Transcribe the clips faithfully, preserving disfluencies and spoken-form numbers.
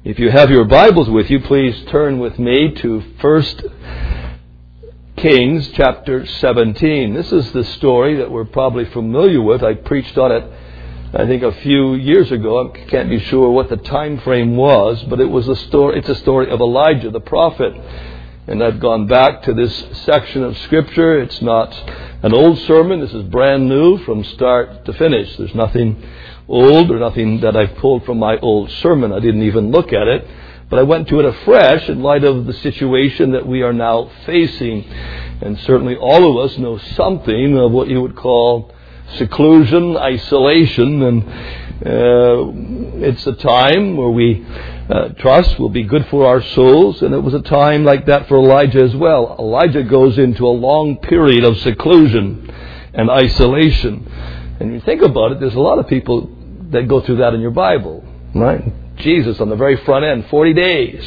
If you have your Bibles with you, please turn with me to First Kings chapter seventeen. This is the story that we're probably familiar with. I preached on it, I think, a few years ago. I can't be sure what the time frame was, but it was a story. It's a story of Elijah the prophet. And I've gone back to this section of Scripture. It's not an old sermon. This is brand new from start to finish. There's nothing old or nothing that I've pulled from my old sermon. I didn't even look at it. But I went to it afresh in light of the situation that we are now facing. And certainly all of us know something of what you would call seclusion, isolation. And uh, it's a time where we uh, trust will be good for our souls. And it was a time like that for Elijah as well. Elijah goes into a long period of seclusion and isolation. And you think about it, there's a lot of people that go through that in your Bible, right? Jesus on the very front end, forty days.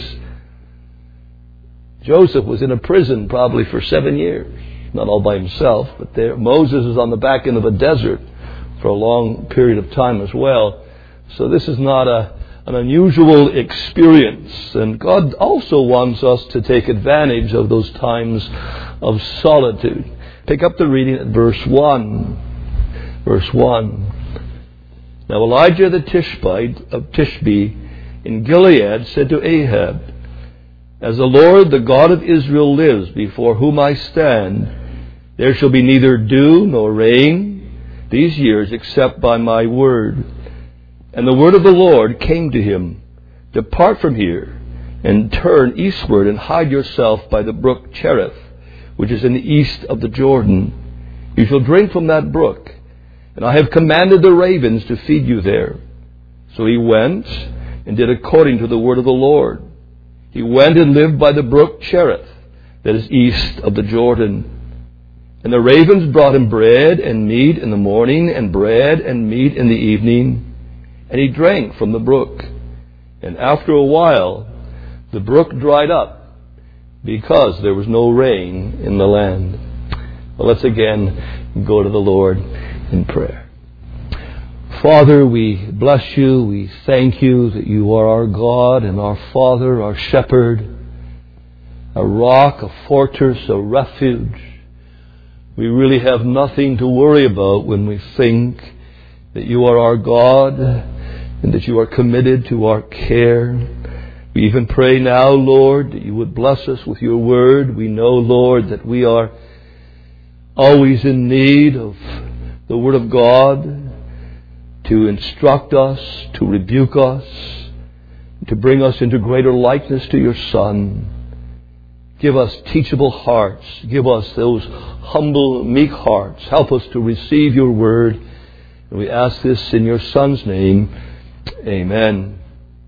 Joseph was in a prison probably for seven years. Not all by himself, but there. Moses is on the back end of a desert for a long period of time as well. So this is not a, an unusual experience. And God also wants us to take advantage of those times of solitude. Pick up the reading at verse one. Verse one. Now Elijah the Tishbite of Tishbe in Gilead said to Ahab, As the Lord, the God of Israel, lives, before whom I stand, there shall be neither dew nor rain these years except by my word. And the word of the Lord came to him, Depart from here, and turn eastward, and hide yourself by the brook Cherith, which is in the east of the Jordan. You shall drink from that brook, and I have commanded the ravens to feed you there. So he went and did according to the word of the Lord. He went and lived by the brook Cherith, that is east of the Jordan. And the ravens brought him bread and meat in the morning, and bread and meat in the evening. And he drank from the brook. And after a while, the brook dried up, because there was no rain in the land. Well, let's again go to the Lord in prayer. Father, we bless you. We thank you that you are our God and our Father, our shepherd, a rock, a fortress, a refuge. We really have nothing to worry about when we think that you are our God and that you are committed to our care. We even pray now, Lord, that you would bless us with your word. We know, Lord, that we are always in need of the word of God to instruct us, to rebuke us, to bring us into greater likeness to your Son. Give us teachable hearts. Give us those humble, meek hearts. Help us to receive your word. And we ask this in your Son's name. Amen.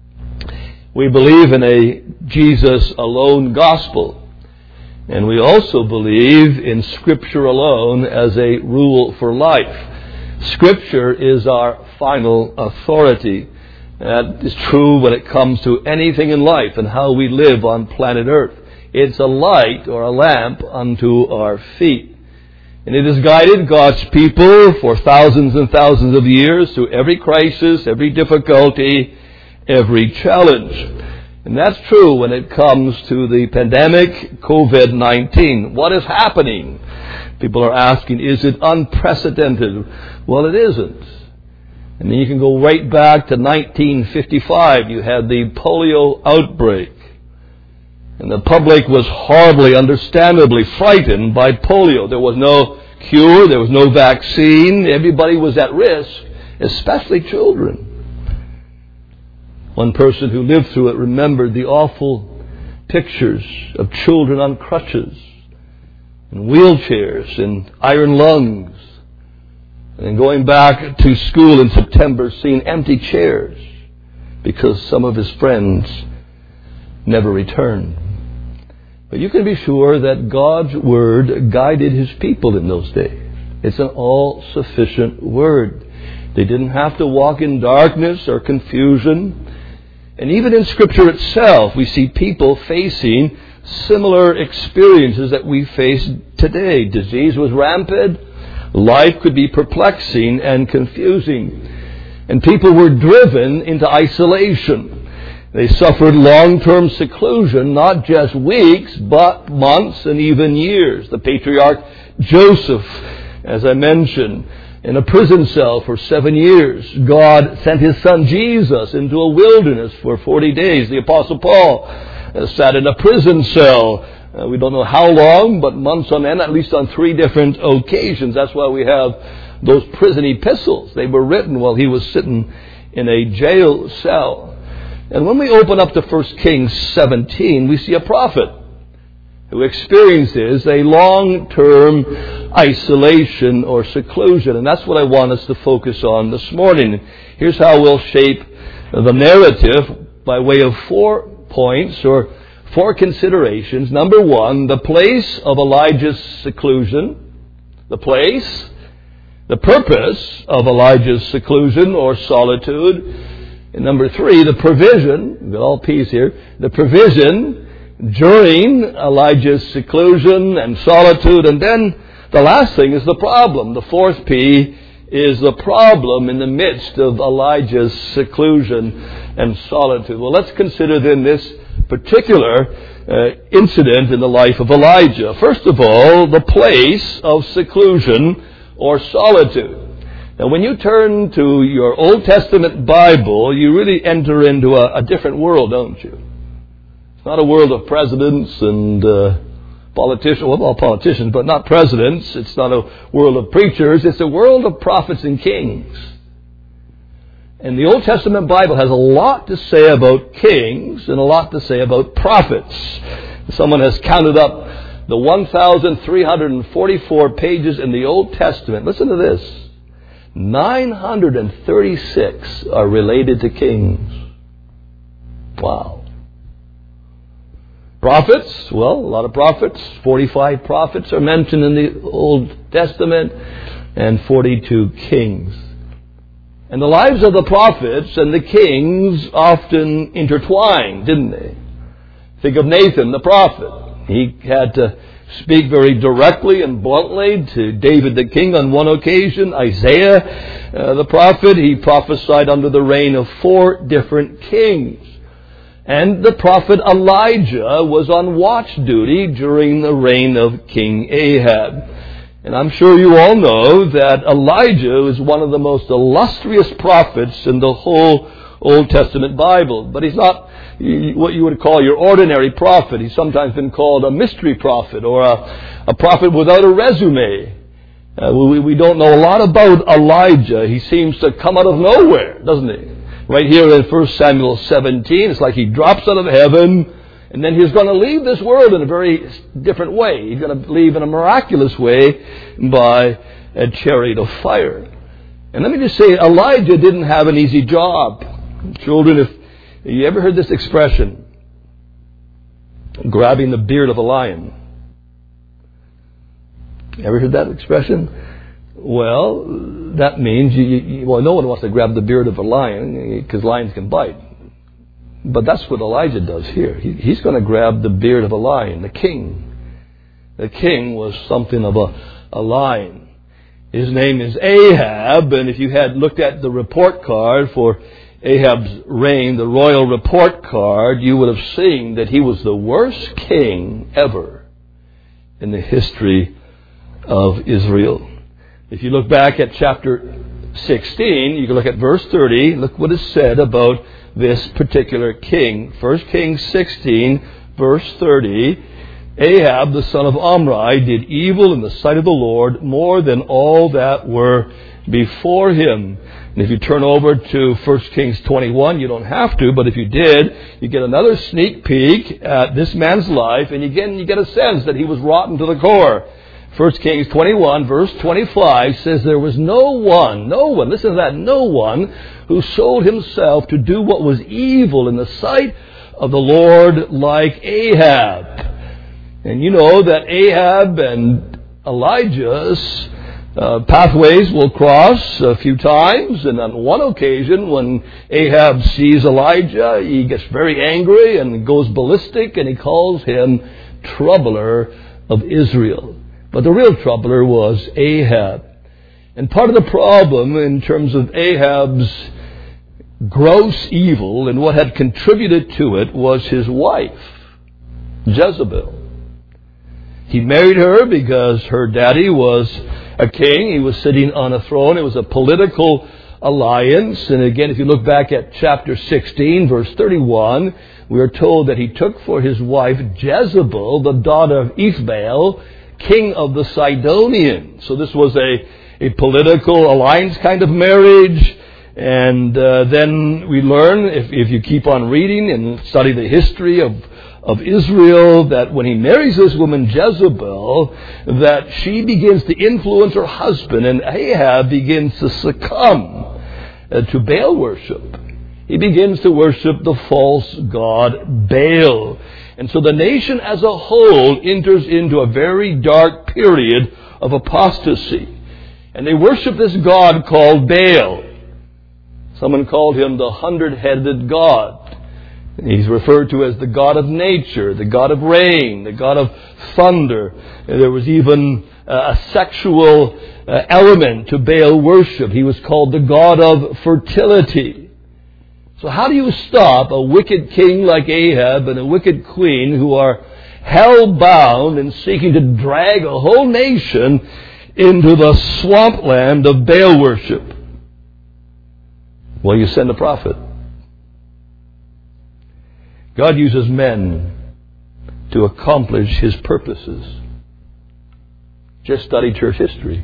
We believe in a Jesus alone gospel. And we also believe in Scripture alone as a rule for life. Scripture is our final authority. That is true when it comes to anything in life and how we live on planet Earth. It's a light or a lamp unto our feet. And it has guided God's people for thousands and thousands of years through every crisis, every difficulty, every challenge. And that's true when it comes to the pandemic, covid nineteen. What is happening? People are asking, is it unprecedented? Well, it isn't. And then you can go right back to nineteen fifty-five. You had the polio outbreak. And the public was horribly, understandably frightened by polio. There was no cure. There was no vaccine. Everybody was at risk, especially children. One person who lived through it remembered the awful pictures of children on crutches, in wheelchairs, and iron lungs. And going back to school in September, seeing empty chairs because some of his friends never returned. But you can be sure that God's Word guided His people in those days. It's an all-sufficient Word. They didn't have to walk in darkness or confusion. And even in Scripture itself, we see people facing similar experiences that we face today. Disease was rampant. Life could be perplexing and confusing. And people were driven into isolation. They suffered long-term seclusion, not just weeks, but months and even years. The patriarch Joseph, as I mentioned, in a prison cell for seven years. God sent his son Jesus into a wilderness for forty days. The Apostle Paul uh, sat in a prison cell. Uh, we don't know how long, but months on end, at least on three different occasions. That's why we have those prison epistles. They were written while he was sitting in a jail cell. And when we open up to First Kings seventeen, we see a prophet who experiences a long-term isolation or seclusion. And that's what I want us to focus on this morning. Here's how we'll shape the narrative by way of four points or four considerations. Number one, the place of Elijah's seclusion. The place, the purpose of Elijah's seclusion or solitude. And number three, the provision, we've got all P's here, the provision during Elijah's seclusion and solitude. And then the last thing is the problem. The fourth P is the problem in the midst of Elijah's seclusion and solitude. Well, let's consider then this particular uh, incident in the life of Elijah. First of all, the place of seclusion or solitude. Now, when you turn to your Old Testament Bible, you really enter into a, a different world, don't you? It's not a world of presidents and uh, politicians, well, all politicians, but not presidents. It's not a world of preachers. It's a world of prophets and kings. And the Old Testament Bible has a lot to say about kings and a lot to say about prophets. Someone has counted up the one thousand three hundred forty-four pages in the Old Testament. Listen to this. nine hundred thirty-six are related to kings. Wow. Prophets, well, a lot of prophets. forty-five prophets are mentioned in the Old Testament and forty-two kings. And the lives of the prophets and the kings often intertwined, didn't they? Think of Nathan the prophet. He had to speak very directly and bluntly to David the king on one occasion. Isaiah uh, the prophet, he prophesied under the reign of four different kings. And the prophet Elijah was on watch duty during the reign of King Ahab. And I'm sure you all know that Elijah is one of the most illustrious prophets in the whole Old Testament Bible. But he's not what you would call your ordinary prophet. He's sometimes been called a mystery prophet or a, a prophet without a resume. Uh, we, we don't know a lot about Elijah. He seems to come out of nowhere, doesn't he? Right here in First Samuel seventeen, it's like he drops out of heaven, and then he's going to leave this world in a very different way. He's going to leave in a miraculous way by a chariot of fire. And let me just say, Elijah didn't have an easy job. Children, if you ever heard this expression, grabbing the beard of a lion? Ever heard that expression? Well, that means, you, you, well, no one wants to grab the beard of a lion because lions can bite. But that's what Elijah does here. He, he's going to grab the beard of a lion, the king. The king was something of a, a lion. His name is Ahab, and if you had looked at the report card for Ahab's reign, the royal report card, you would have seen that he was the worst king ever in the history of Israel. If you look back at chapter sixteen, you can look at verse thirty. Look what is said about this particular king. First Kings sixteen, verse thirty. Ahab, the son of Omri, did evil in the sight of the Lord more than all that were before him. And if you turn over to First Kings twenty-one, you don't have to, but if you did, you get another sneak peek at this man's life, and again you get a sense that he was rotten to the core. First Kings twenty-one, verse twenty-five says, there was no one, no one, listen to that, no one who sold himself to do what was evil in the sight of the Lord like Ahab. And you know that Ahab and Elijah's uh, pathways will cross a few times. And on one occasion, when Ahab sees Elijah, he gets very angry and goes ballistic, and he calls him troubler of Israel. But the real troubler was Ahab. And part of the problem in terms of Ahab's gross evil, and what had contributed to it was his wife, Jezebel. He married her because her daddy was a king. He was sitting on a throne. It was a political alliance. And again, if you look back at chapter sixteen, verse thirty-one, we are told that he took for his wife Jezebel, the daughter of Ethbaal, king of the Sidonians. So this was a, a political alliance kind of marriage. And uh, then we learn, if, if you keep on reading and study the history of of Israel, that when he marries this woman Jezebel, that she begins to influence her husband, and Ahab begins to succumb uh, to Baal worship. He begins to worship the false god Baal. And so the nation as a whole enters into a very dark period of apostasy. And they worship this god called Baal. Someone called him the hundred-headed god. He's referred to as the god of nature, the god of rain, the god of thunder. There was even a sexual element to Baal worship. He was called the god of fertility. So how do you stop a wicked king like Ahab and a wicked queen who are hell-bound and seeking to drag a whole nation into the swampland of Baal worship? Well, you send a prophet. God uses men to accomplish His purposes. Just study church history.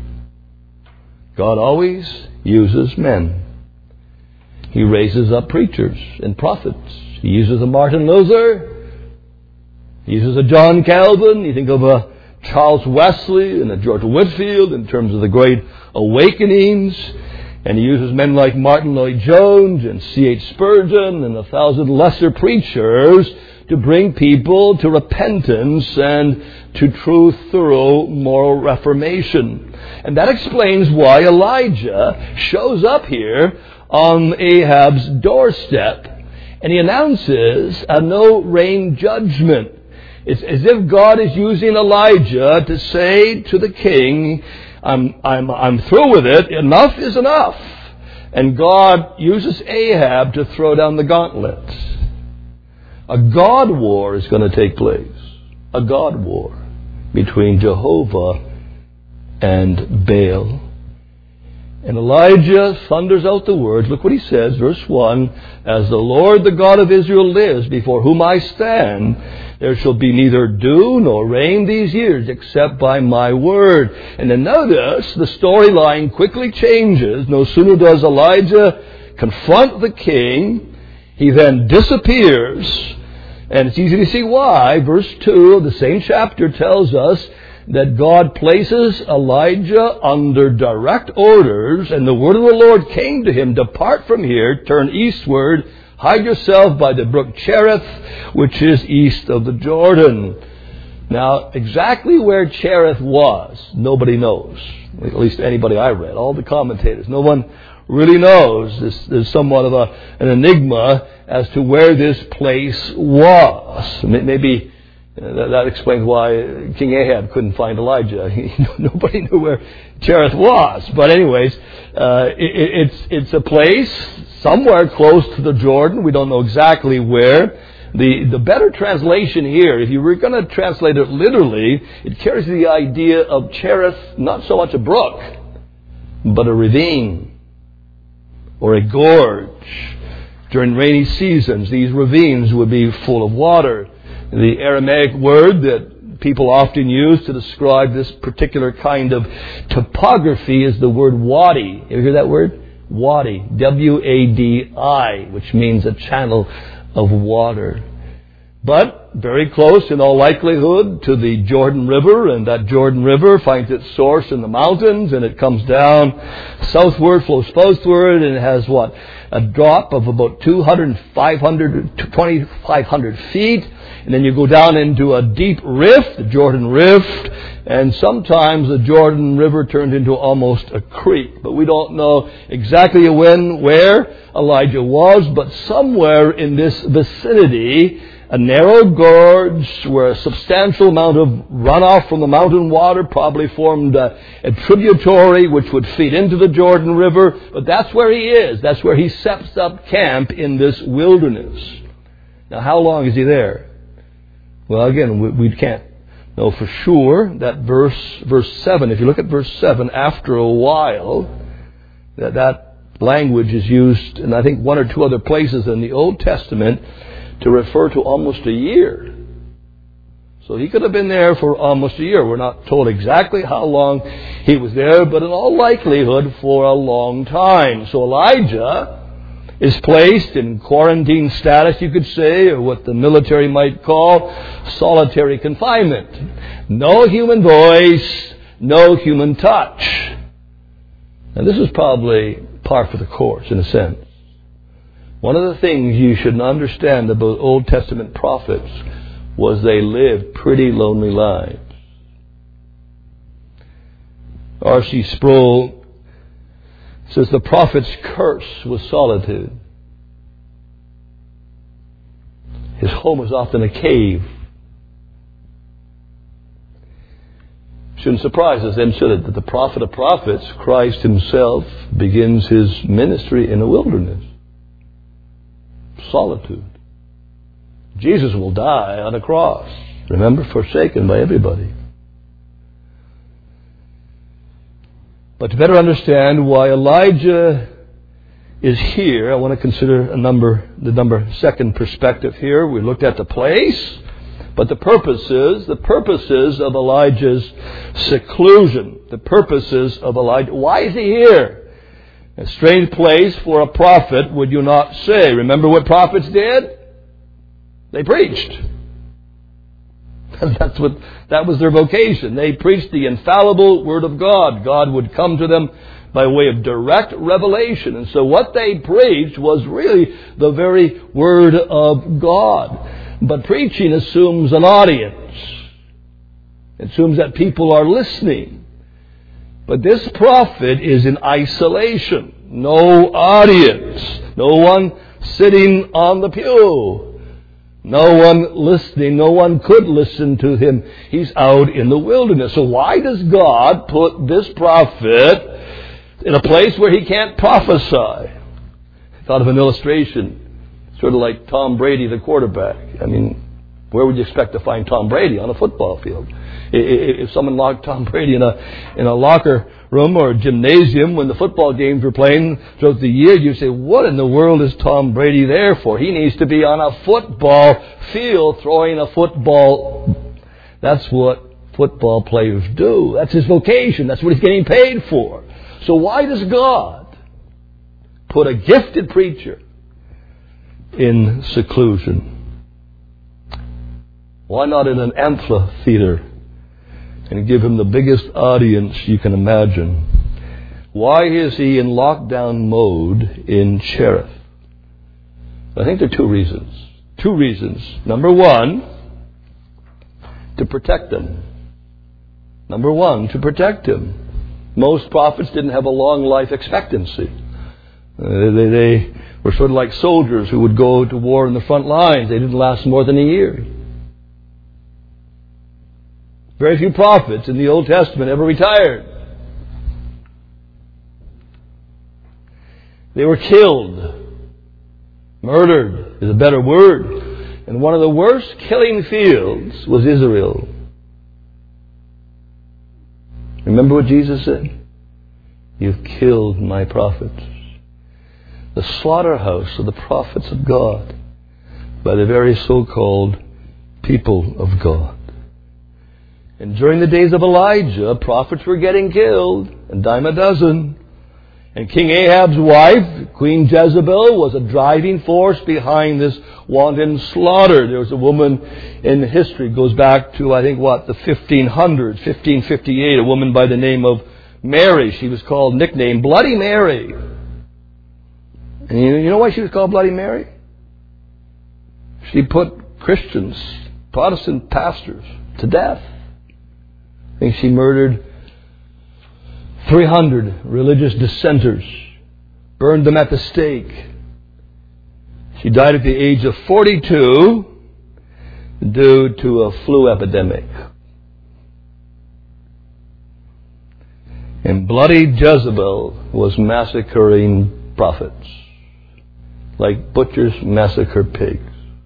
God always uses men. He raises up preachers and prophets. He uses a Martin Luther. He uses a John Calvin. You think of a Charles Wesley and a George Whitefield in terms of the great awakenings. And he uses men like Martin Lloyd-Jones and C H Spurgeon and a thousand lesser preachers to bring people to repentance and to true, thorough moral reformation. And that explains why Elijah shows up here on Ahab's doorstep and he announces a no-rain judgment. It's as if God is using Elijah to say to the king, I'm, I'm, I'm through with it. Enough is enough. And God uses Ahab to throw down the gauntlet. A God war is going to take place. A God war between Jehovah and Baal. And Elijah thunders out the words. Look what he says, verse one. As the Lord, the God of Israel, lives, before whom I stand, there shall be neither dew nor rain these years, except by my word. And then notice, the storyline quickly changes. No sooner does Elijah confront the king, he then disappears. And it's easy to see why. Verse two of the same chapter tells us that God places Elijah under direct orders, and the word of the Lord came to him, depart from here, turn eastward, hide yourself by the brook Cherith, which is east of the Jordan. Now, exactly where Cherith was, nobody knows. At least anybody I read, all the commentators. No one really knows. There's, there's somewhat of a, an enigma as to where this place was. Maybe That, that explains why King Ahab couldn't find Elijah. He, nobody knew where Cherith was. But anyways, uh, it, it's it's a place somewhere close to the Jordan. We don't know exactly where. The the better translation here, if you were going to translate it literally, it carries the idea of Cherith, not so much a brook, but a ravine or a gorge. During rainy seasons, these ravines would be full of water. The Aramaic word that people often use to describe this particular kind of topography is the word wadi. You ever hear that word? Wadi. W A D I, which means a channel of water. But very close in all likelihood to the Jordan River, and that Jordan River finds its source in the mountains, and it comes down southward, flows southward, and it has what? A drop of about two hundred, five hundred, twenty-five hundred feet. and then you go down into a deep rift, the Jordan Rift, and sometimes the Jordan River turned into almost a creek. But we don't know exactly when, where Elijah was, but somewhere in this vicinity, a narrow gorge where a substantial amount of runoff from the mountain water probably formed a, a tributary which would feed into the Jordan River. But that's where he is. That's where he sets up camp in this wilderness. Now, how long is he there? Well, again, we, we can't know for sure. That verse, verse seven, if you look at verse seven, after a while, that, that language is used in, I think, one or two other places in the Old Testament to refer to almost a year. So he could have been there for almost a year. We're not told exactly how long he was there, but in all likelihood for a long time. So Elijah is placed in quarantine status, you could say, or what the military might call solitary confinement. No human voice, no human touch. And this is probably par for the course, in a sense. One of the things you should understand about Old Testament prophets was they lived pretty lonely lives. R C Sproul says the prophet's curse was solitude. His home was often a cave. Shouldn't surprise us then, should it, that the prophet of prophets, Christ himself, begins his ministry in a wilderness. Solitude. Jesus will die on a cross. Remember, forsaken by everybody. But to better understand why Elijah is here, I want to consider a number, the number second perspective here. We looked at the place, but the purposes, the purposes of Elijah's seclusion, the purposes of Elijah. Why is he here? A strange place for a prophet, would you not say? Remember what prophets did? They preached. That's what, that was their vocation. They preached the infallible Word of God. God would come to them by way of direct revelation. And so what they preached was really the very Word of God. But preaching assumes an audience. It assumes that people are listening. But this prophet is in isolation. No audience. No one sitting on the pew. No one listening. No one could listen to him. He's out in the wilderness. So why does God put this prophet in a place where he can't prophesy? I thought of an illustration, sort of like Tom Brady, the quarterback. I mean, where would you expect to find Tom Brady? On a football field. If someone locked Tom Brady in a in a locker room or a gymnasium when the football games were playing throughout the year, you'd say, what in the world is Tom Brady there for? He needs to be on a football field throwing a football. That's what football players do. That's his vocation. That's what he's getting paid for. So why does God put a gifted preacher in seclusion? Why not in an amphitheater and give him the biggest audience you can imagine? Why is he in lockdown mode in Cherith? I think there are two reasons. Two reasons. Number one, to protect them. Number one, to protect him. Most prophets didn't have a long life expectancy. Uh, they, they were sort of like soldiers who would go to war in the front lines. They didn't last more than a year. Very few prophets in the Old Testament ever retired. They were killed. Murdered is a better word. And one of the worst killing fields was Israel. Remember what Jesus said? You've killed my prophets. The slaughterhouse of the prophets of God by the very so-called people of God. And during the days of Elijah, prophets were getting killed, a dime a dozen. And King Ahab's wife, Queen Jezebel, was a driving force behind this wanton slaughter. There was a woman in history, goes back to, I think, what, the fifteen hundreds, fifteen fifty-eight, a woman by the name of Mary. She was called, nicknamed Bloody Mary. And you know why she was called Bloody Mary? She put Christians Protestant pastors to death. I think she murdered three hundred religious dissenters, burned them at the stake. She died at the age of forty-two due to a flu epidemic. And bloody Jezebel was massacring prophets, like butchers massacre pigs.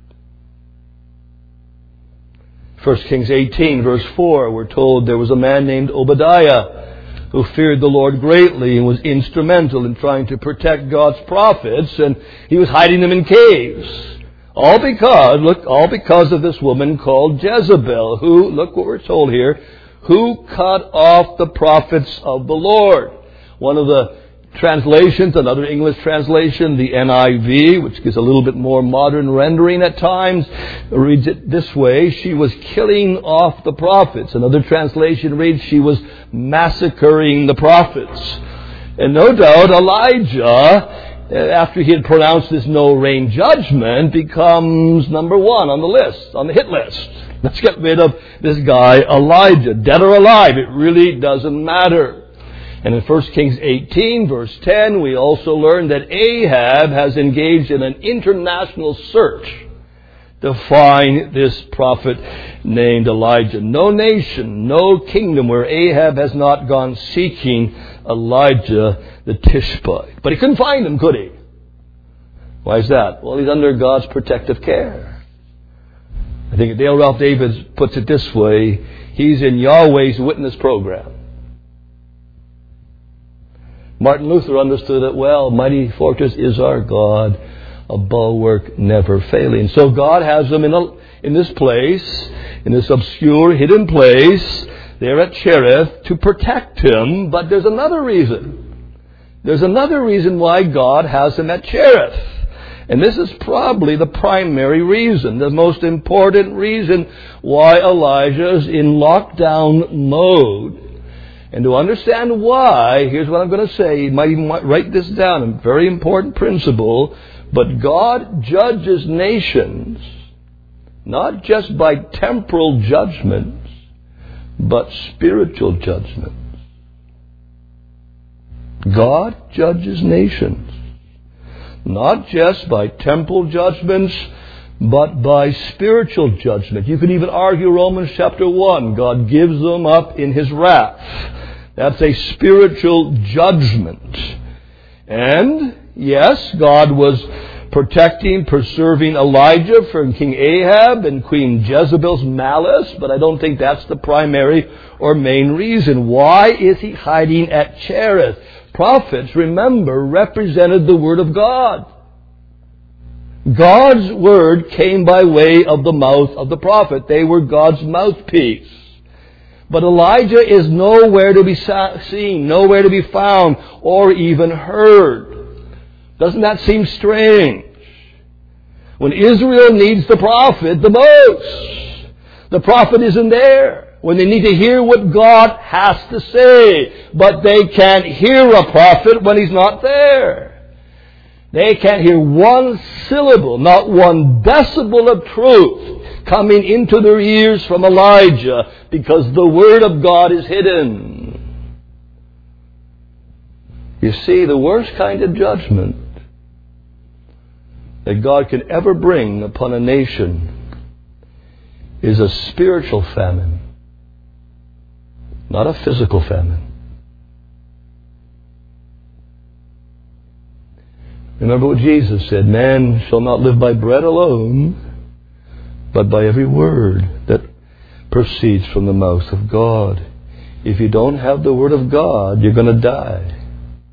First Kings eighteen, verse four, we're told there was a man named Obadiah who feared the Lord greatly and was instrumental in trying to protect God's prophets, and he was hiding them in caves. All because, look, all because of this woman called Jezebel, who, look what we're told here, who cut off the prophets of the Lord. One of the translations, another English translation, the N I V, which gives a little bit more modern rendering at times, reads it this way: she was killing off the prophets. Another translation reads, she was massacring the prophets. And no doubt Elijah, after he had pronounced this no-rain judgment, becomes number one on the list, on the hit list. Let's get rid of this guy Elijah, dead or alive. It really doesn't matter. And in First Kings eighteen, verse ten, we also learn that Ahab has engaged in an international search to find this prophet named Elijah. No nation, no kingdom where Ahab has not gone seeking Elijah the Tishbite. But he couldn't find him, could he? Why is that? Well, he's under God's protective care. I think Dale Ralph Davis puts it this way: he's in Yahweh's witness program. Martin Luther understood it well. Mighty fortress is our God, a bulwark never failing. So God has him in, a, in this place, in this obscure, hidden place, there at Cherith, to protect him. But there's another reason. There's another reason why God has him at Cherith. And this is probably the primary reason, the most important reason why Elijah is in lockdown mode. And to understand why, here's what I'm going to say. You might even write this down, a very important principle. But God judges nations not just by temporal judgments, but spiritual judgments. God judges nations not just by temporal judgments, but by spiritual judgment. You could even argue Romans chapter one. God gives them up in His wrath. That's a spiritual judgment. And, yes, God was protecting, preserving Elijah from King Ahab and Queen Jezebel's malice, but I don't think that's the primary or main reason. Why is he hiding at Cherith? Prophets, remember, represented the Word of God. God's Word came by way of the mouth of the prophet. They were God's mouthpiece. But Elijah is nowhere to be seen, nowhere to be found, or even heard. Doesn't that seem strange? When Israel needs the prophet the most, the prophet isn't there. When they need to hear what God has to say, but they can't hear a prophet when he's not there. They can't hear one syllable, not one decibel of truth coming into their ears from Elijah, because the Word of God is hidden. You see, the worst kind of judgment that God can ever bring upon a nation is a spiritual famine, not a physical famine. Remember what Jesus said: man shall not live by bread alone, but by every word that proceeds from the mouth of God. If you don't have the Word of God, you're going to die.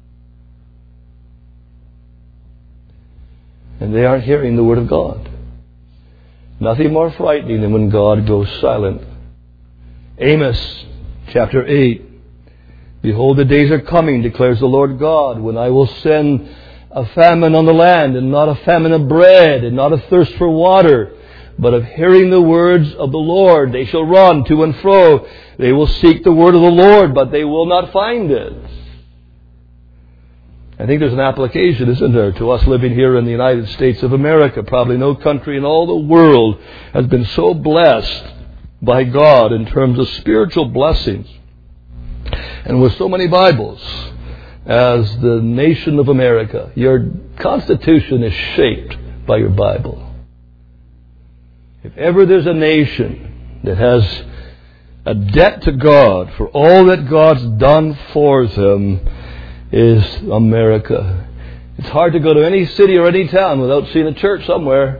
And they aren't hearing the Word of God. Nothing more frightening than when God goes silent. Amos chapter eight. Behold, the days are coming, declares the Lord God, when I will send a famine on the land, and not a famine of bread, and not a thirst for water, but of hearing the words of the Lord. They shall run to and fro. They will seek the word of the Lord, but they will not find it. I think there's an application, isn't there, to us living here in the United States of America. Probably no country in all the world has been so blessed by God in terms of spiritual blessings and with so many Bibles as the nation of America. Your Constitution is shaped by your Bible. If ever there's a nation that has a debt to God for all that God's done for them, is America. It's hard to go to any city or any town without seeing a church somewhere.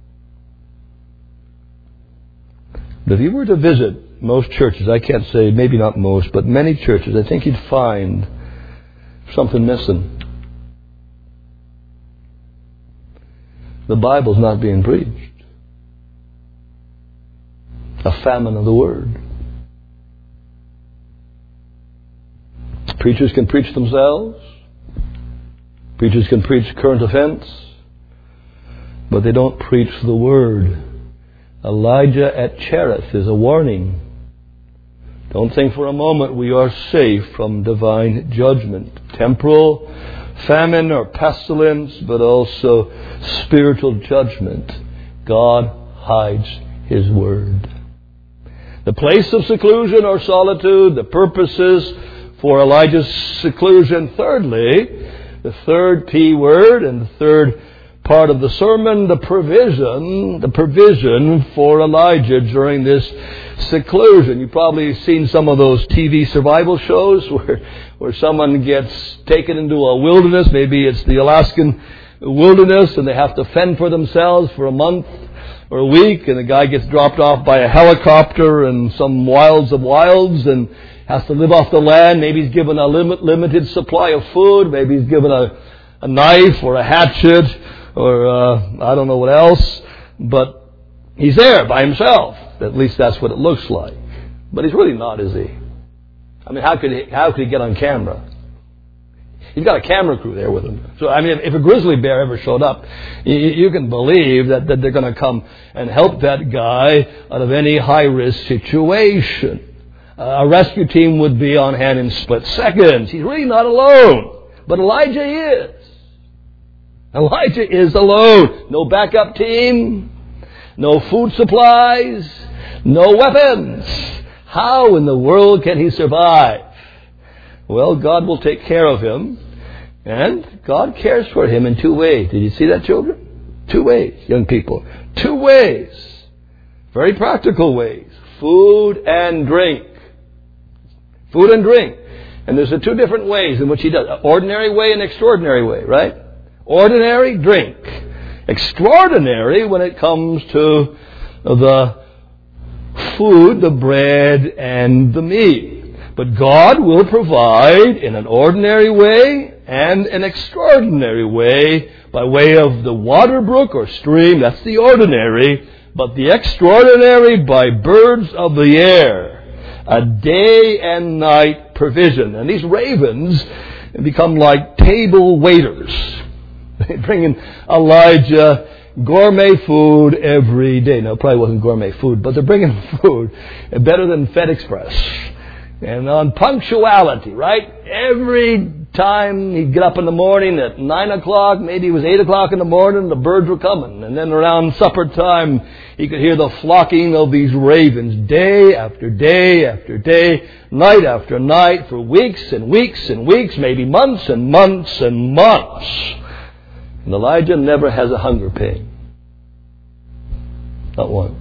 But if you were to visit most churches, I can't say, maybe not most, but many churches, I think you'd find something missing. The Bible's not being preached. A famine of the Word. Preachers can preach themselves. Preachers can preach current events. But they don't preach the Word. Elijah at Cherith is a warning. Don't think for a moment we are safe from divine judgment. Temporal famine or pestilence, but also spiritual judgment. God hides His Word. The place of seclusion or solitude, the purposes for Elijah's seclusion. Thirdly, the third P word and the third part of the sermon, the provision, the provision for Elijah during this seclusion. You've probably seen some of those T V survival shows where, where someone gets taken into a wilderness. Maybe it's the Alaskan wilderness and they have to fend for themselves for a month or a week, and the guy gets dropped off by a helicopter in some wilds of wilds and has to live off the land. Maybe he's given a limit, limited supply of food. Maybe he's given a, a knife or a hatchet or uh, I don't know what else. But he's there by himself. At least that's what it looks like. But he's really not, is he? I mean, how could he, how could he get on camera? He's got a camera crew there with him. So, I mean, if a grizzly bear ever showed up, you, you can believe that, that they're going to come and help that guy out of any high-risk situation. Uh, a rescue team would be on hand in split seconds. He's really not alone. But Elijah is. Elijah is alone. No backup team. No food supplies. No weapons. How in the world can he survive? Well, God will take care of him. And God cares for him in two ways. Did you see that, children? Two ways, young people. Two ways. Very practical ways. Food and drink. Food and drink. And there's the two different ways in which he does. Ordinary way and extraordinary way, right? Ordinary, drink. Extraordinary when it comes to the food, the bread, and the meat. But God will provide in an ordinary way and an extraordinary way by way of the water brook or stream. That's the ordinary. But the extraordinary by birds of the air. A day and night provision. And these ravens become like table waiters. They bring in Elijah gourmet food every day. No, it probably wasn't gourmet food, but they're bringing food better than Fed Express. And on punctuality, right? Every time he'd get up in the morning at nine o'clock, maybe it was eight o'clock in the morning, the birds were coming. And then around supper time, he could hear the flocking of these ravens day after day after day, night after night, for weeks and weeks and weeks, maybe months and months and months. And Elijah never has a hunger pain. Not once.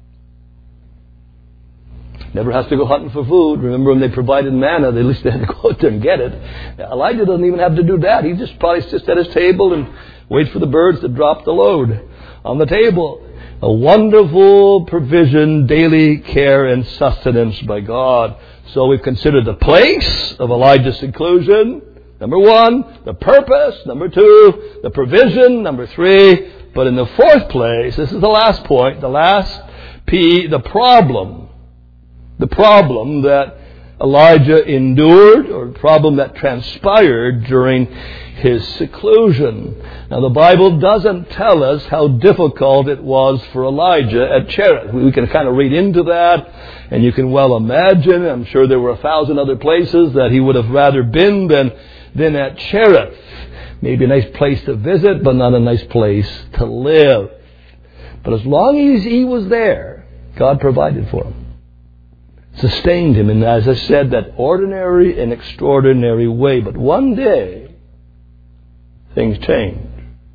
Never has to go hunting for food. Remember when they provided manna, at least they had to go out there and get it. Elijah doesn't even have to do that. He just probably sits at his table and waits for the birds to drop the load on the table. A wonderful provision, daily care and sustenance by God. So we've considered the place of Elijah's seclusion. Number one, the purpose. Number two, the provision. Number three, but in the fourth place, this is the last point, the last P, the problem. The problem that Elijah endured, or the problem that transpired during his seclusion. Now, the Bible doesn't tell us how difficult it was for Elijah at Cherith. We can kind of read into that, and you can well imagine. I'm sure there were a thousand other places that he would have rather been than, than at Cherith. Maybe a nice place to visit, but not a nice place to live. But as long as he was there, God provided for him. Sustained him in, as I said, that ordinary and extraordinary way. But one day, things changed.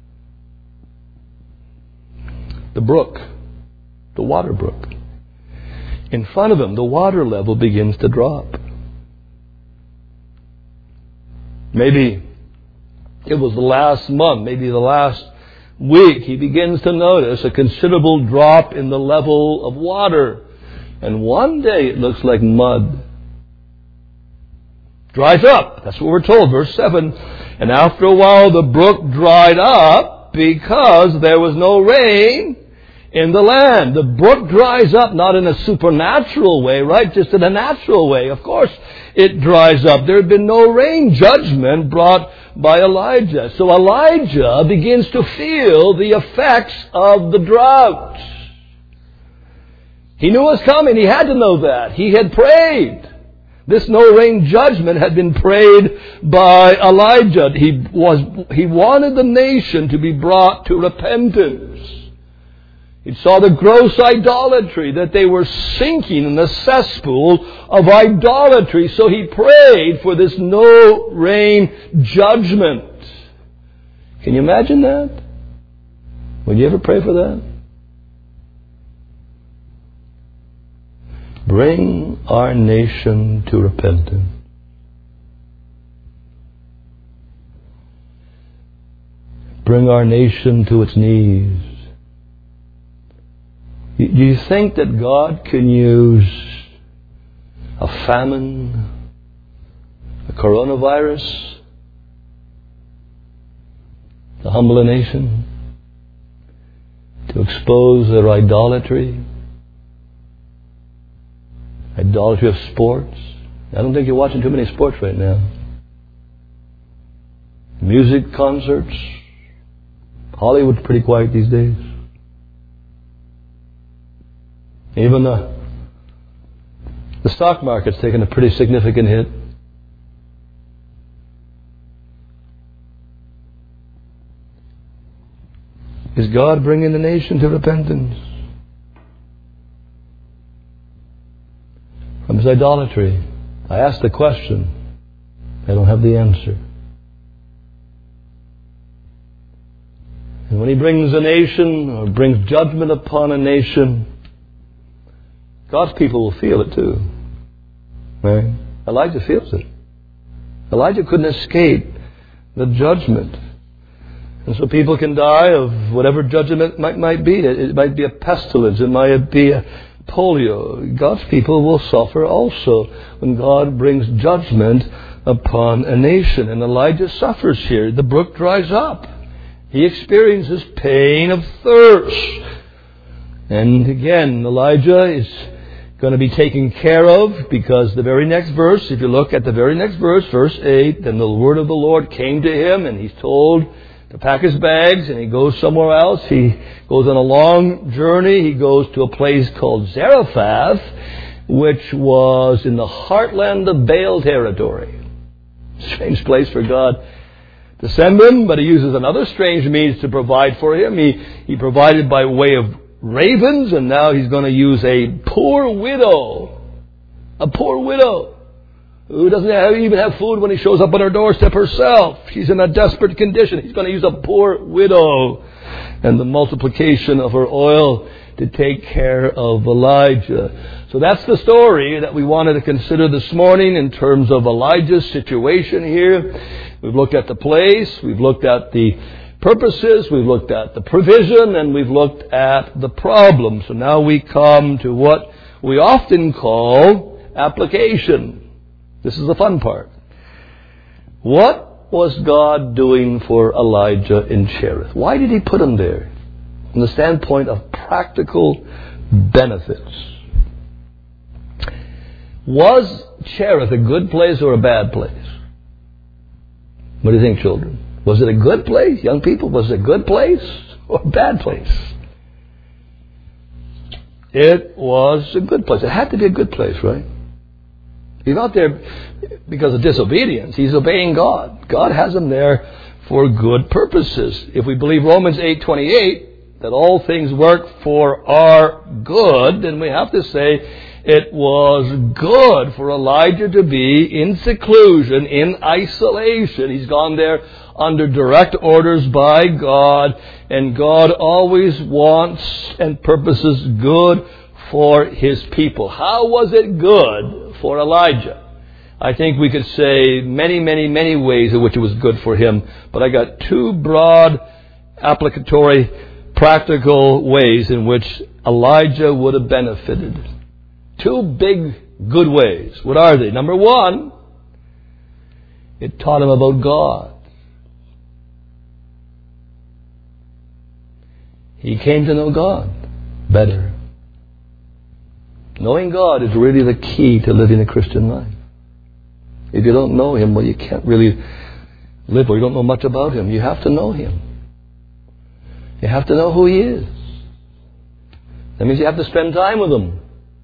The brook, the water brook. In front of him, the water level begins to drop. Maybe it was the last month, maybe the last week, he begins to notice a considerable drop in the level of water. And one day it looks like mud. Dries up. That's what we're told, verse seven. And after a while the brook dried up because there was no rain in the land. The brook dries up not in a supernatural way, right? Just in a natural way. Of course it dries up. There had been no rain. Judgment brought by Elijah. So Elijah begins to feel the effects of the drought. He knew it was coming. He had to know that. He had prayed. This no-rain judgment had been prayed by Elijah. He was, he wanted the nation to be brought to repentance. He saw the gross idolatry, that they were sinking in the cesspool of idolatry. So he prayed for this no-rain judgment. Can you imagine that? Would you ever pray for that? Bring our nation to repentance. Bring our nation to its knees. Do you think that God can use a famine, a coronavirus, to humble a nation, to expose their idolatry? Idolatry of sports. I don't think you're watching too many sports right now. Music concerts. Hollywood's pretty quiet these days. Even the, the stock market's taken a pretty significant hit. Is God bringing the nation to repentance from his idolatry? I asked the question. I don't have the answer. And when he brings a nation or brings judgment upon a nation, God's people will feel it too. Right? Elijah feels it. Elijah couldn't escape the judgment. And so people can die of whatever judgment might, might be. It, it might be a pestilence. It might be a polio. God's people will suffer also when God brings judgment upon a nation. And Elijah suffers here. The brook dries up. He experiences pain of thirst. And again, Elijah is going to be taken care of, because the very next verse, if you look at the very next verse, verse eight, then the word of the Lord came to him, and he's told to pack his bags, and he goes somewhere else. He goes on a long journey. He goes to a place called Zarephath, which was in the heartland of Baal territory. Strange place for God to send him, but he uses another strange means to provide for him. He, he provided by way of ravens, and now he's going to use a poor widow. A poor widow who doesn't have, even have food when he shows up on her doorstep herself. She's in a desperate condition. He's going to use a poor widow and the multiplication of her oil to take care of Elijah. So that's the story that we wanted to consider this morning in terms of Elijah's situation here. We've looked at the place, we've looked at the purposes, we've looked at the provision, and we've looked at the problem. So now we come to what we often call application. This is the fun part. What was God doing for Elijah in Cherith? Why did he put him there? From the standpoint of practical benefits. Was Cherith a good place or a bad place? What do you think, children? Was it a good place? Young people, was it a good place or a bad place? It was a good place. It had to be a good place, right? He's not there because of disobedience. He's obeying God. God has him there for good purposes. If we believe Romans eight twenty-eight, that all things work for our good, then we have to say it was good for Elijah to be in seclusion, in isolation. He's gone there under direct orders by God, and God always wants and purposes good for his people. How was it good for Elijah? I think we could say many, many, many ways in which it was good for him, but I got two broad, applicatory, practical ways in which Elijah would have benefited. Two big good ways. What are they? Number one, it taught him about God. He came to know God better. Knowing God is really the key to living a Christian life. If you don't know him, well, you can't really live, or you don't know much about him. You have to know him. You have to know who he is. That means you have to spend time with him.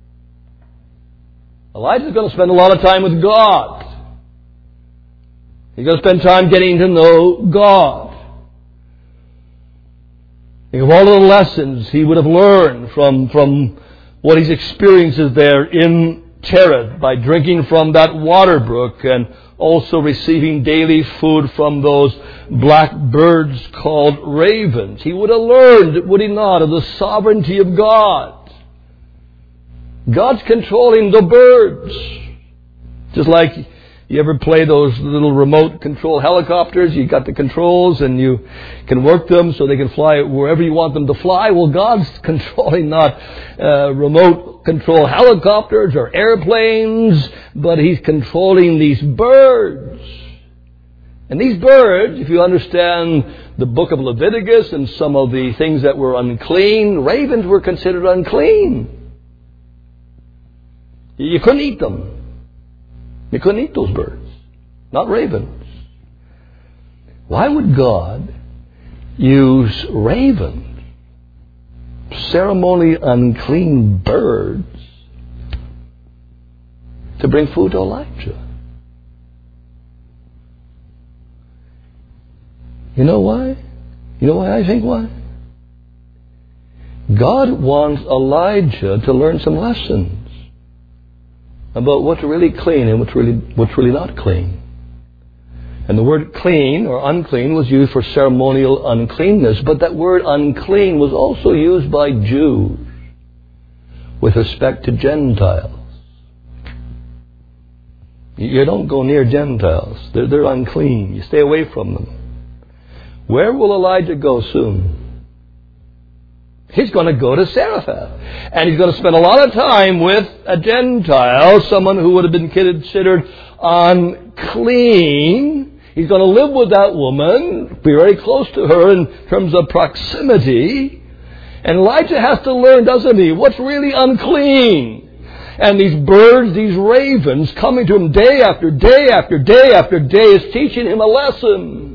Elijah's going to spend a lot of time with God. He's going to spend time getting to know God. Think of all of the lessons he would have learned from, from what his experiences there in Cherith by drinking from that water brook and also receiving daily food from those black birds called ravens. He would have learned, would he not, of the sovereignty of God. God's controlling the birds. Just like you ever play those little remote control helicopters? You got the controls and you can work them so they can fly wherever you want them to fly. Well, God's controlling not uh, remote control helicopters or airplanes, but He's controlling these birds. And these birds, if you understand the book of Leviticus and some of the things that were unclean, ravens were considered unclean. You couldn't eat them. You couldn't eat those birds. Not ravens. Why would God use ravens, ceremonially unclean birds, to bring food to Elijah? You know why? You know why I think why? God wants Elijah to learn some lessons about what's really clean and what's really what's really not clean. And the word clean or unclean was used for ceremonial uncleanness, but that word unclean was also used by Jews with respect to Gentiles. You don't go near Gentiles. They're, they're unclean. You stay away from them. Where will Elijah go soon? He's going to go to Zarephath. And he's going to spend a lot of time with a Gentile, someone who would have been considered unclean. He's going to live with that woman, be very close to her in terms of proximity. And Elijah has to learn, doesn't he, what's really unclean. And these birds, these ravens, coming to him day after day after day after day is teaching him a lesson.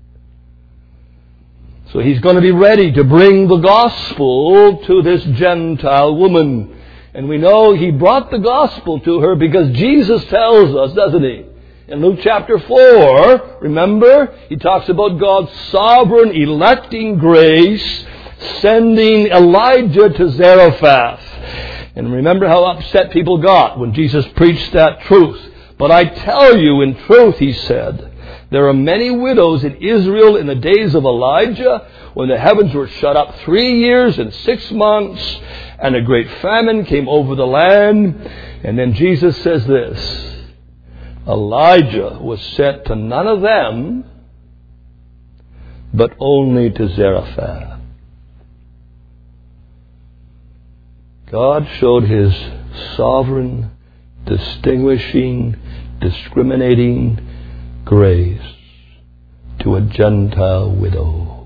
So he's going to be ready to bring the gospel to this Gentile woman. And we know he brought the gospel to her because Jesus tells us, doesn't he? In Luke chapter four, remember, he talks about God's sovereign electing grace, sending Elijah to Zarephath. And remember how upset people got when Jesus preached that truth. But I tell you, in truth, he said, there are many widows in Israel in the days of Elijah when the heavens were shut up three years and six months and a great famine came over the land. And then Jesus says this, Elijah was sent to none of them, but only to Zarephath. God showed His sovereign, distinguishing, discriminating grace to a Gentile widow.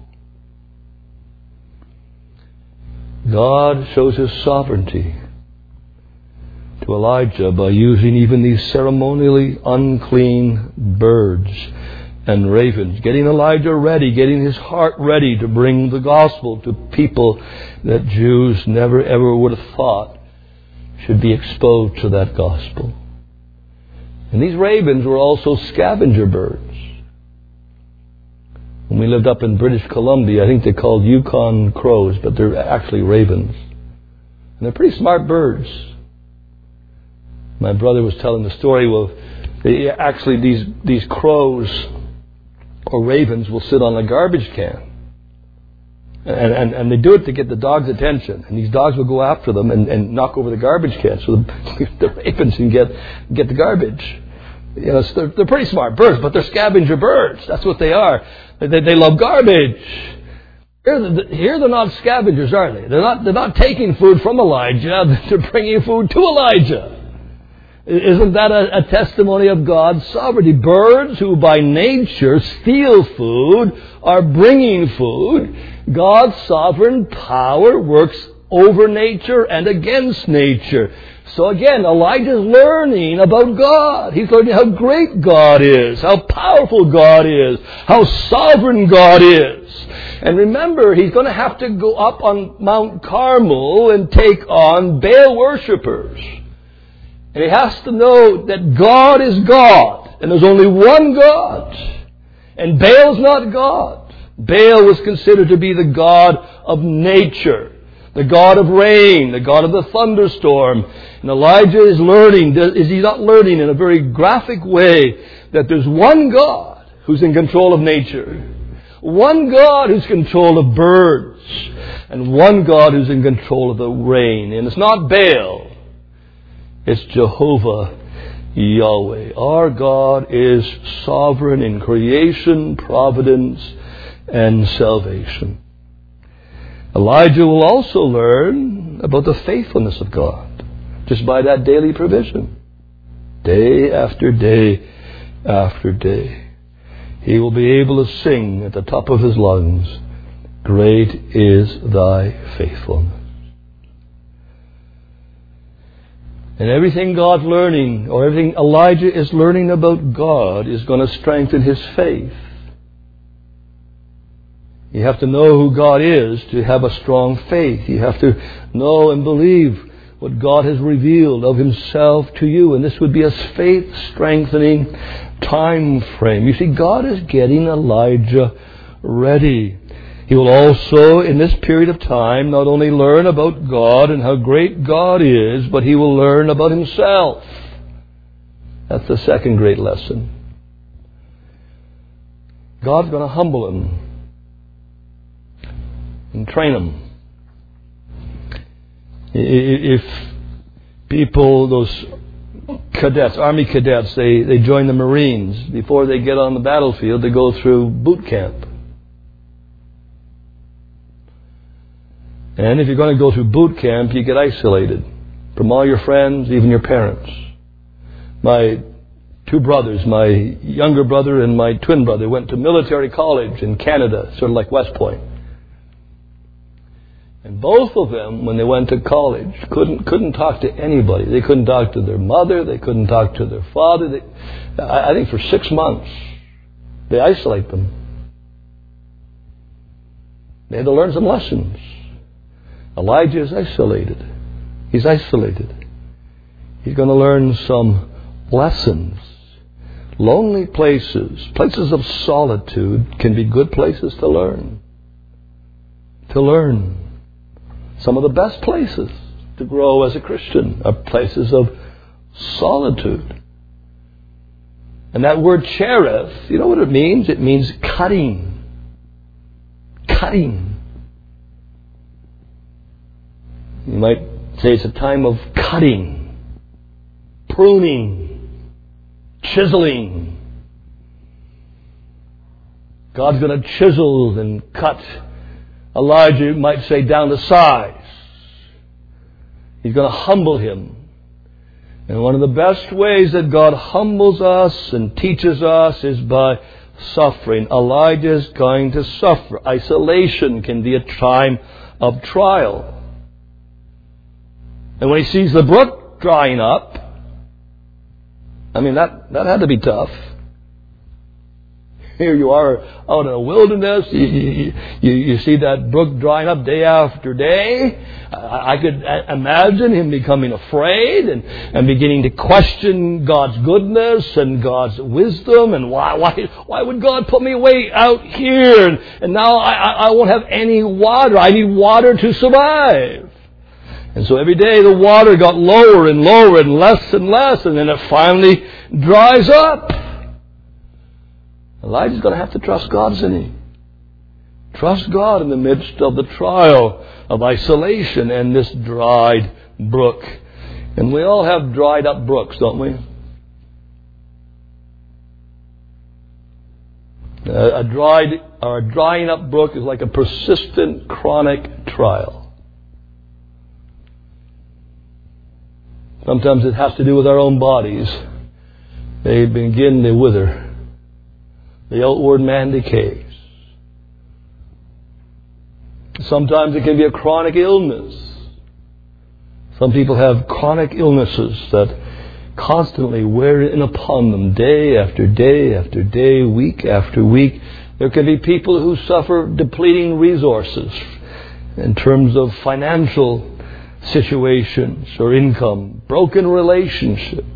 God shows His sovereignty to Elijah by using even these ceremonially unclean birds and ravens, getting Elijah ready, getting his heart ready to bring the gospel to people that Jews never ever would have thought should be exposed to that gospel. And these ravens were also scavenger birds. When we lived up in British Columbia, I think they're called Yukon crows, but they're actually ravens. And they're pretty smart birds. My brother was telling the story, well, they, actually these, these crows or ravens will sit on a garbage can. And, and, and they do it to get the dog's attention. And these dogs will go after them and, and knock over the garbage can so the, the ravens can get, get the garbage. You know, they're, they're pretty smart birds, but they're scavenger birds. That's what they are. They, they, they love garbage. Here, the, here they're not scavengers, are they? They're not, they're not taking food from Elijah. They're bringing food to Elijah. Isn't that a, a testimony of God's sovereignty? Birds who by nature steal food are bringing food. God's sovereign power works over nature and against nature. So again, Elijah's learning about God. He's learning how great God is, how powerful God is, how sovereign God is. And remember, he's going to have to go up on Mount Carmel and take on Baal worshippers. And he has to know that God is God, and there's only one God. And Baal's not God. Baal was considered to be the god of nature, the god of rain, the god of the thunderstorm. And Elijah is learning, is he not learning in a very graphic way that there's one God who's in control of nature, one God who's in control of birds, and one God who's in control of the rain. And it's not Baal. It's Jehovah Yahweh. Our God is sovereign in creation, providence, and salvation. Elijah will also learn about the faithfulness of God just by that daily provision. Day after day after day. He will be able to sing at the top of his lungs, "Great is thy faithfulness." And everything God's learning, or everything Elijah is learning about God, is going to strengthen his faith. You have to know who God is to have a strong faith. You have to know and believe what God has revealed of himself to you. And this would be a faith-strengthening time frame. You see, God is getting Elijah ready. He will also, in this period of time, not only learn about God and how great God is, but he will learn about himself. That's the second great lesson. God's going to humble him and train him. If people, those cadets, Army cadets, they, they join the Marines, before they get on the battlefield, they go through boot camp. And if you're going to go through boot camp, you get isolated from all your friends, even your parents. My two brothers, my younger brother and my twin brother, went to military college in Canada, sort of like West Point. And both of them, when they went to college, couldn't couldn't talk to anybody. They couldn't talk to their mother. They couldn't talk to their father. They, I think for six months, they isolate them. They had to learn some lessons. Elijah is isolated. He's isolated. He's going to learn some lessons. Lonely places, places of solitude, can be good places to learn. To learn. Some of the best places to grow as a Christian are places of solitude. And that word cherith, you know what it means? It means cutting. Cutting. You might say it's a time of cutting, pruning, chiseling. God's going to chisel and cut Elijah, you might say, down to size. He's going to humble him. And one of the best ways that God humbles us and teaches us is by suffering. Elijah is going to suffer. Isolation can be a time of trial. And when he sees the brook drying up, I mean, that, that had to be tough. Here you are out in a wilderness. You, you, you, you see that brook drying up day after day. I, I could imagine him becoming afraid and, and beginning to question God's goodness and God's wisdom. And why why why would God put me way out here? And, and now I, I won't have any water. I need water to survive. And so every day the water got lower and lower and less and less. And then it finally dries up. Elijah's going to have to trust God, isn't he? Trust God in the midst of the trial of isolation and this dried brook. And we all have dried up brooks, don't we? A dried or a drying up brook is like a persistent chronic trial. Sometimes it has to do with our own bodies. They begin to wither. The outward man decays. Sometimes it can be a chronic illness. Some people have chronic illnesses that constantly wear in upon them day after day after day, week after week. There can be people who suffer depleting resources in terms of financial situations or income, broken relationships.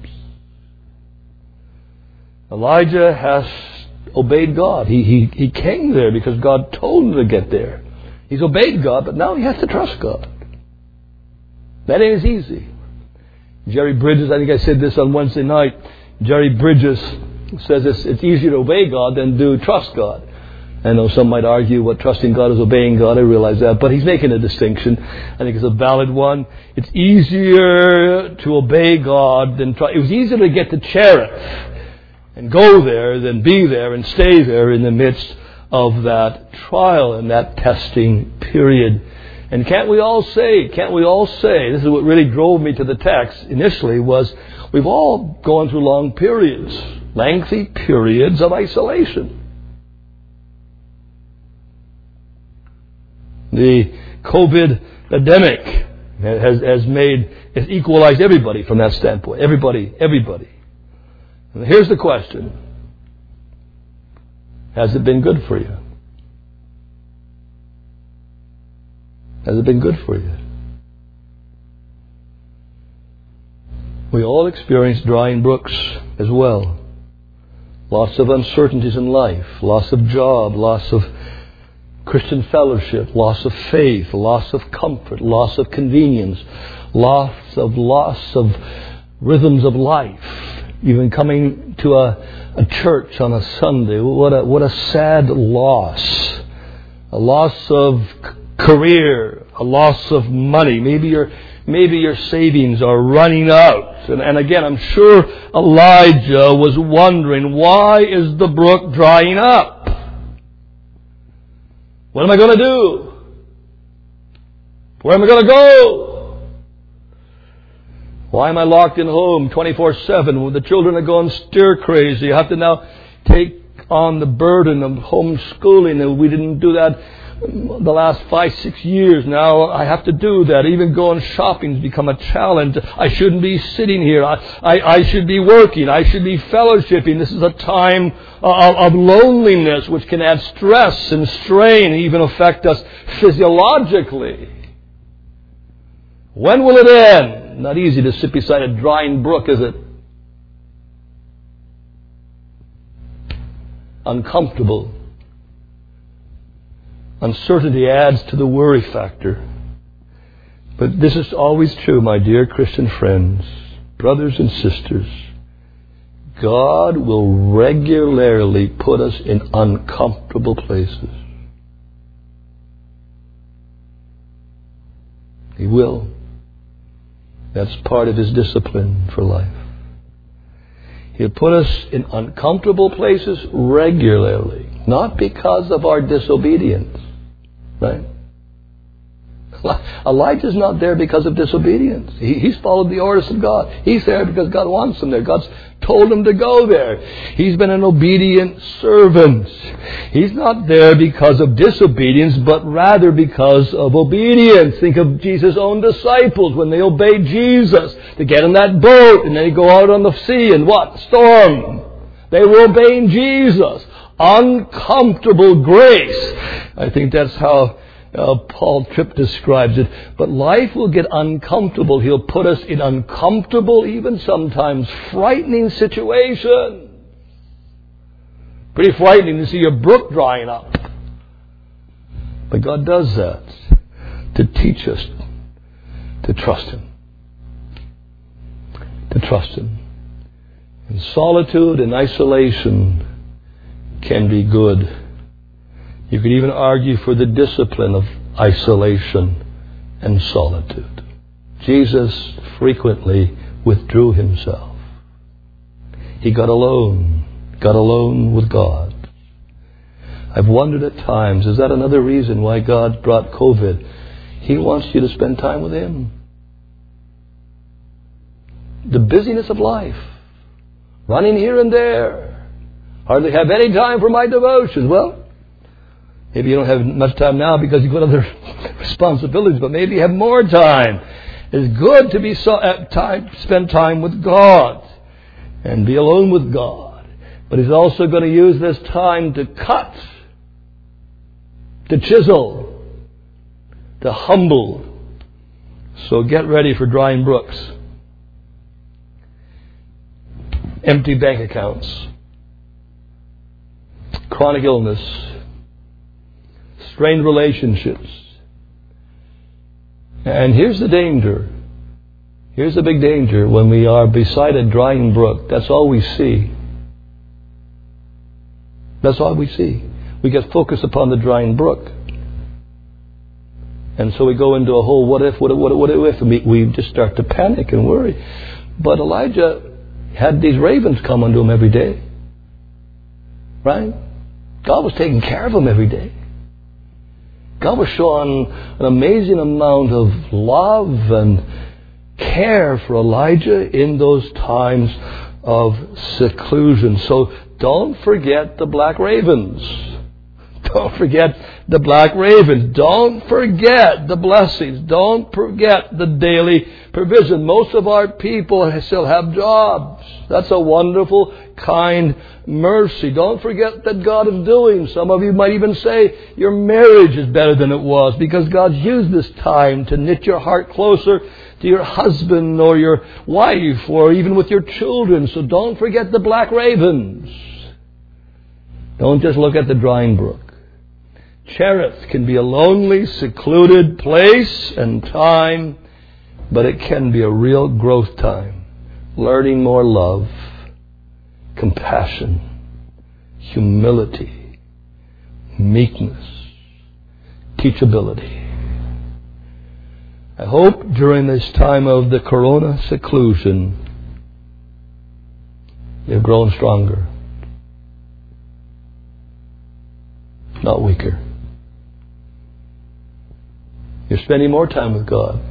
Elijah has obeyed God. He, he, he came there because God told him to get there. He's obeyed God, but now he has to trust God. That ain't as easy. Jerry Bridges, I think I said this on Wednesday night, Jerry Bridges says it's, it's easier to obey God than to trust God. I know some might argue what trusting God is obeying God. I realize that. But he's making a distinction. I think it's a valid one. It's easier to obey God than try. It was easier to get to Cherith and go there than be there and stay there in the midst of that trial and that testing period. And can't we all say, can't we all say, this is what really drove me to the text initially, was we've all gone through long periods, lengthy periods of isolation. The COVID epidemic has, has made, has equalized everybody from that standpoint. Everybody, everybody. And here's the question. Has it been good for you? Has it been good for you? We all experience drying brooks as well. Lots of uncertainties in life. Loss of job. Loss of Christian fellowship. Loss of faith. Loss of comfort. Loss of convenience. Loss of loss of rhythms of life. Even coming to a, a church on a Sunday. What a, what a sad loss. A loss of career. A loss of money. Maybe your, maybe your savings are running out. And, and again, I'm sure Elijah was wondering, why is the brook drying up? What am I going to do? Where am I going to go? Why am I locked in home twenty-four seven? The children are going stir crazy. I have to now take on the burden of homeschooling, and we didn't do that the last five, six years. Now I have to do that. Even going shopping has become a challenge. I shouldn't be sitting here. I, I, I should be working. I should be fellowshipping. This is a time of, of loneliness which can add stress and strain and even affect us physiologically. When will it end? Not easy to sit beside a drying brook, is it? Uncomfortable. Uncertainty adds to the worry factor. But this is always true, my dear Christian friends, brothers and sisters. God will regularly put us in uncomfortable places. He will. That's part of His discipline for life. He'll put us in uncomfortable places regularly, not because of our disobedience. Right? Elijah's not there because of disobedience. He, he's followed the orders of God. He's there because God wants him there. God's told him to go there. He's been an obedient servant. He's not there because of disobedience, but rather because of obedience. Think of Jesus' own disciples when they obeyed Jesus to get in that boat and they go out on the sea and what? Storm. They were obeying Jesus. uncomfortable grace. I think that's how uh, Paul Tripp describes it. But life will get uncomfortable. He'll put us in uncomfortable, even sometimes frightening situations. Pretty frightening to see your brook drying up. But God does that to teach us to trust Him. To trust Him. And solitude and isolation can be good. You could even argue for the discipline of isolation and solitude. Jesus frequently withdrew Himself. He got alone, got alone with God. I've wondered at times, is that another reason why God brought COVID? He wants you to spend time with Him. The busyness of life, running here and there, hardly have any time for my devotions. Well, maybe you don't have much time now because you've got other responsibilities, but maybe you have more time. It's good to be so, at time, spend time with God and be alone with God. But He's also going to use this time to cut, to chisel, to humble. So get ready for drying brooks. Empty bank accounts, chronic illness, strained relationships. And here's the danger. Here's the big danger when we are beside a drying brook. That's all we see. That's all we see. We get focused upon the drying brook. And so we go into a whole what if, what if, what if, what if, and we, we just start to panic and worry. But Elijah had these ravens come unto him every day. Right? God was taking care of him every day. God was showing an amazing amount of love and care for Elijah in those times of seclusion. So don't forget the black ravens. Don't forget the black ravens. Don't forget the blessings. Don't forget the daily provision. Most of our people still have jobs. That's a wonderful, kind mercy. Don't forget that God is doing. Some of you might even say your marriage is better than it was because God's used this time to knit your heart closer to your husband or your wife or even with your children. So don't forget the black ravens. Don't just look at the drying brook. Cherith can be a lonely, secluded place and time, but it can be a real growth time. Learning more love, compassion, humility, meekness, teachability. I hope during this time of the corona seclusion, you've grown stronger, not weaker. You're spending more time with God.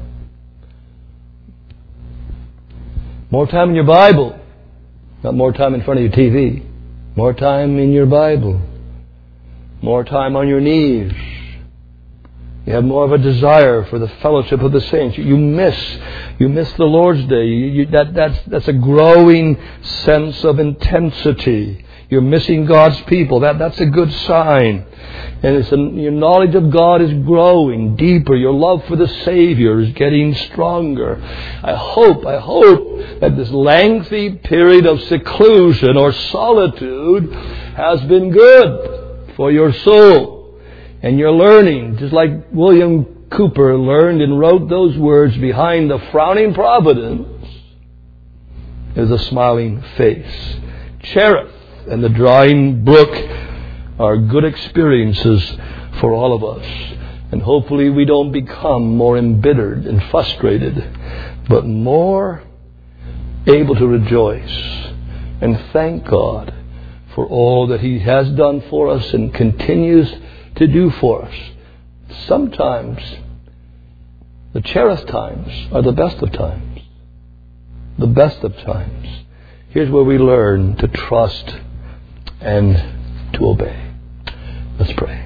More time in your Bible. Not more time in front of your T V. More time in your Bible. More time on your knees. You have more of a desire for the fellowship of the saints. You miss, you miss the Lord's Day. You, you, that, that's, that's a growing sense of intensity. You're missing God's people. That, that's a good sign. And it's a, your knowledge of God is growing deeper. Your love for the Savior is getting stronger. I hope, I hope that this lengthy period of seclusion or solitude has been good for your soul. And you're learning, just like William Cooper learned and wrote those words, behind the frowning providence is a smiling face. Cherith and the drying brook are good experiences for all of us. And hopefully we don't become more embittered and frustrated, but more able to rejoice and thank God for all that He has done for us and continues to do for us. Sometimes the Cherith times are the best of times. The best of times. Here's where we learn to trust and to obey. Let's pray.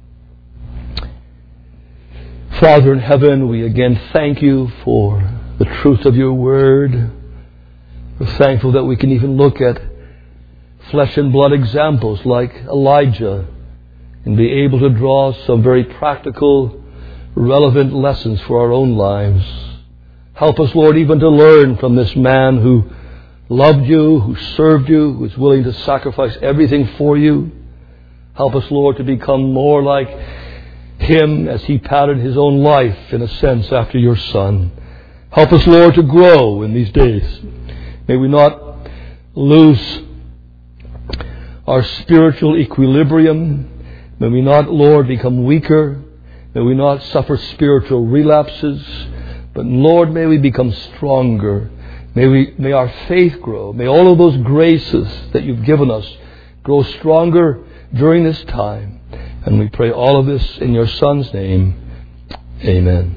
Father in heaven, we again thank You for the truth of Your word. We're thankful that we can even look at flesh and blood examples like Elijah and be able to draw some very practical, relevant lessons for our own lives. Help us, Lord, even to learn from this man who loved you, who served you, who was willing to sacrifice everything for you. Help us, Lord, to become more like him as he patterned his own life, in a sense, after your Son. Help us, Lord, to grow in these days. May we not lose our spiritual equilibrium. May we not, Lord, become weaker. May we not suffer spiritual relapses. But Lord, may we become stronger. May we, may our faith grow. May all of those graces that you've given us grow stronger during this time. And we pray all of this in your Son's name. Amen.